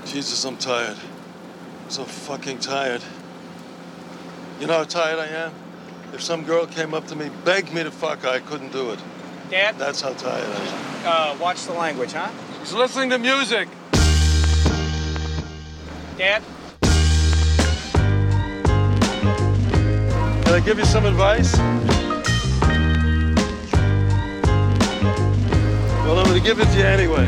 Jesus, I'm tired. I'm so fucking tired. You know how tired I am? If some girl came up to me, begged me to fuck her, I couldn't do it. Dad? That's how tired I am. Watch the language, huh? He's listening to music. Dad? Can I give you some advice? Well, I'm gonna give it to you anyway.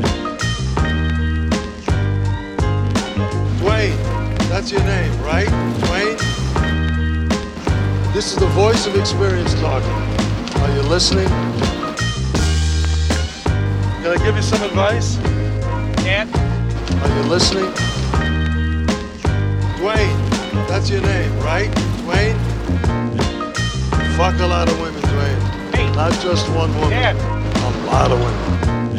Dwayne, that's your name, right? Dwayne? This is the voice of experience talking. Are you listening? Can I give you some advice? Dad? Are you listening? Dwayne, that's your name, right? Dwayne? Fuck a lot of women, Dwayne. Hey. Not just one woman. Dad? A lot of women.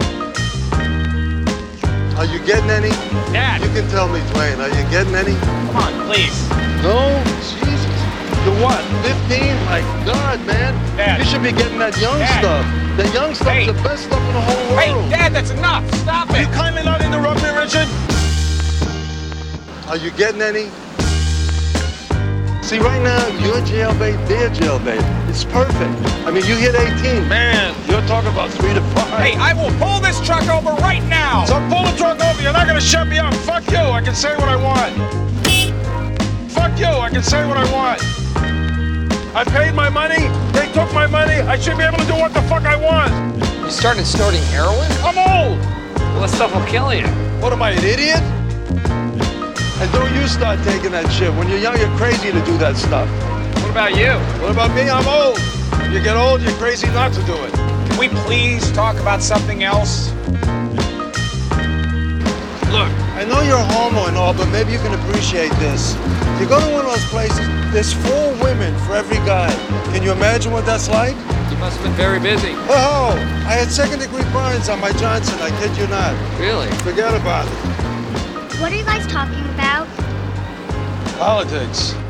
Are you getting any? Dad? You can tell me, Dwayne. Are you getting any? Come on, please. No? Jesus. You're what, 15? My God, man. Dad. You should be getting that young Dad. stuff. The young stuff's Hey. the best stuff in the whole world. Hey, Dad, that's enough. Stop Will it. you kindly not interrupt me, Richard? Are you getting any? See, right now, you're jailbait, they're jailbait. It's perfect. I mean, you hit 18. Man, you're talking about 3 to 5. Hey, I will pull this truck over right now. So pull the truck over. You're not going to shut me up. Fuck you. I can say what I want. Fuck you. I can say what I want. I paid my money. They took my money. I should be able to do what the fuck I want. You started snorting heroin? I'm old. Well, that stuff will kill you. What am I, an idiot? And don't you start taking that shit. When you're young, you're crazy to do that stuff. What about you? What about me? I'm old. When you get old, you're crazy not to do it. Can we please talk about something else? Look, I know you're a homo and all, but maybe you can appreciate this. You go to one of those places, there's 4 women for every guy. Can you imagine what that's like? You must have been very busy. Oh, I had 2nd-degree burns on my Johnson, I kid you not. Really? Forget about it. What are you guys talking about? Politics.